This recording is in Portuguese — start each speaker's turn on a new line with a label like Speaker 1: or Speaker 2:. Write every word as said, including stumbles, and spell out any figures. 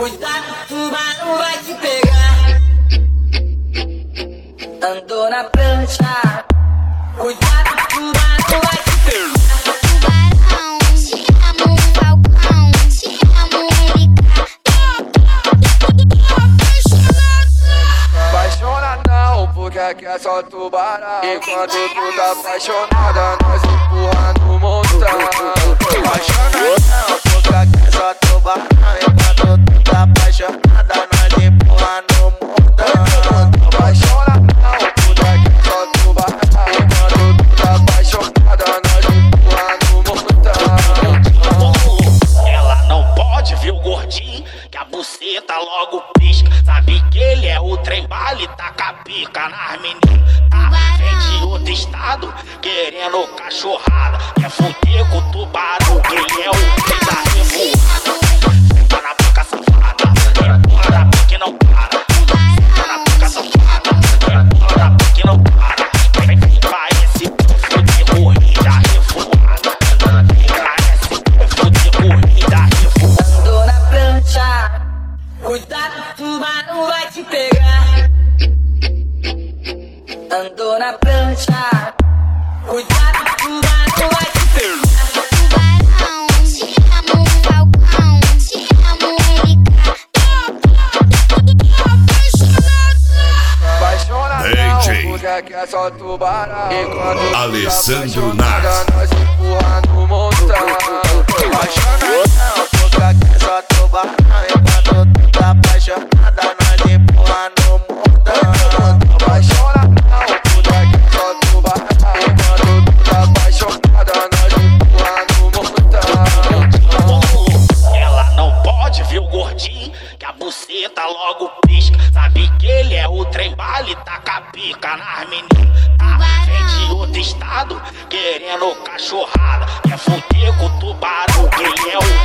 Speaker 1: Cuidado, tubarão vai te pegar. Andou na prancha. Cuidado, tubarão vai te pegar.
Speaker 2: Tubarão, te amo, falcão, te amo, Erika.
Speaker 3: Apaixona não, porque aqui é só tubarão. E quando tu tá apaixonada, nós empurra no montão. Apaixona não, porque aqui é só tubarão. E quando tu tá apaixonada, nós empurra no montão. Apaixona não, porque aqui é só tubarão. E quando tu tá apaixonada, nós empurra no montão.
Speaker 4: Ela não pode ver o gordinho, que a buceta logo pisca. Sabe que ele é o trem bala e taca a pica nas meninas. Tá? Vem de outro estado, querendo cachorrada. Quer fuder com o tubarão, que ele é o rei da revoada. Senta na boca safada, empurra na boca e não para. Senta na boca safada, empurra na boca e não para. Vem, vem, parece puff de corrida revoada. Parece puff de corrida revoada.
Speaker 1: Andou na prancha. Cuidado, tubarão vai te pegar. Andou na prancha. Cuidado, tubarão vai te pegar.
Speaker 2: Tubarão, te amo, falcão, te amo, Erika.
Speaker 3: Apaixona
Speaker 5: D J
Speaker 3: não, porque aqui é só tubarão. E quando tu
Speaker 5: Alessandro
Speaker 3: tá apaixonada,
Speaker 5: Nas.
Speaker 3: nós empurra no montão. Apaixona não, porque aqui é só tubarão. E quando tu tá apaixonada, nós empurra no montão. Apaixona não, porque aqui é só tubarão. E quando tu tá apaixonada, nós empurra no montão.
Speaker 4: Ela não pode ver o gordinho, que a buceta logo pisca. Sabe que ele é o trem bala e taca a pica nas meninas. Tá? Vem de outro estado, querendo cachorrada. Quer fuder com o tubarão, que ele é o